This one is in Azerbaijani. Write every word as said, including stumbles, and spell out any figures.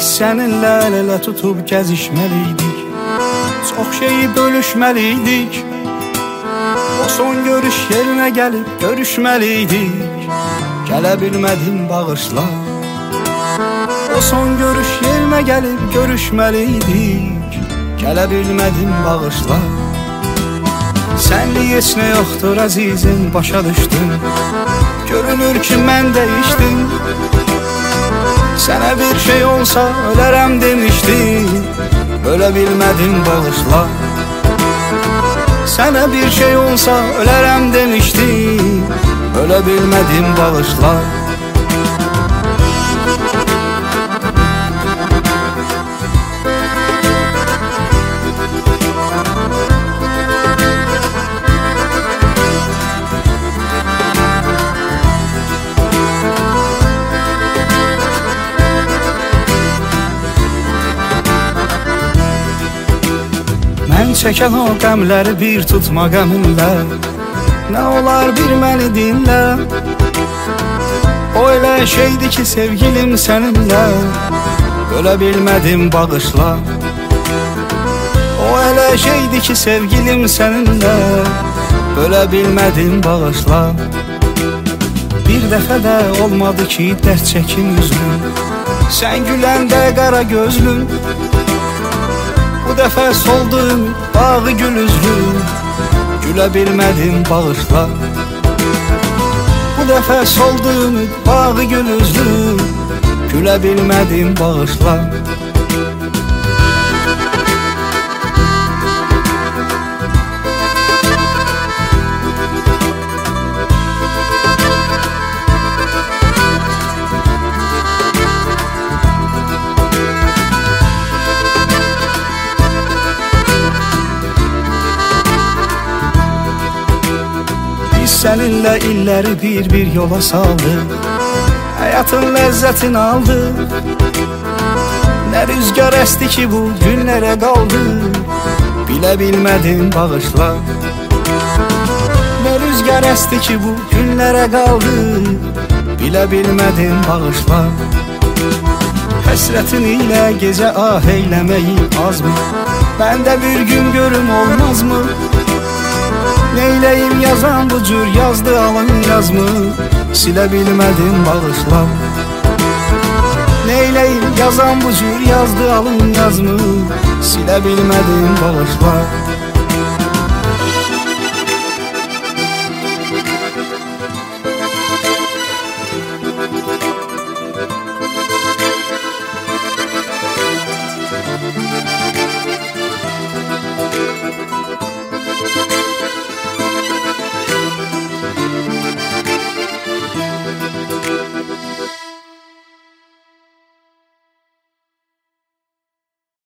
Seninlə əl-ələ tutub gəzişməliydik, çox şeyi bölüşməliydik. O son görüş yerinə gəlib görüşməliydik, gələ bilmədim bağışla. O son görüş yerinə gəlib görüşməliydik, gələ bilmədim bağışla. Sənli heç nə yoxdur əzizim, başa düşdüm, görünür ki mən dəyişdim. Sənə bir şey olsa ölərəm demişdim, ölə bilmədim bağışla. Sənə bir şey olsa ölərəm demişdim, ölə bilmədim bağışla. Mən çəkən o qəmləri bir tutma qəminlə, nə olar bir məni dinlə. O elə şeydi ki sevgilim səninlə, ölə bilmədim bağışla. O elə şeydi ki sevgilim səninlə, ölə bilmədim bağışla. Bir dəfə də olmadı ki dərd çəkim üzlüm, sən güləndə qara gözlüm. Bu dəfə soldu ümid bağı gül üzlü, gülə bilmədim bağışla. Bu dəfə soldu ümid bağı gül üzlü, gülə bilmədim bağışla. Səninlə illəri bir-bir yola saldıq, həyatın ləzzətini aldıq. Nə rüzgar əsti ki bu günlərə qaldı, bilə bilmədim bağışla. Nə rüzgar əsti ki bu günlərə qaldı, bilə bilmədim bağışla. Həsrətin ilə gecə ah eyləməyi azmı, məndə bir gün görüm olmazmı? Neyləyim yazan bu cür yazdı alın yazmı, silə bilmədim bağışla. Neyləyim yazan bu cür yazdı alın yazmı, silə bilmədim bağışla.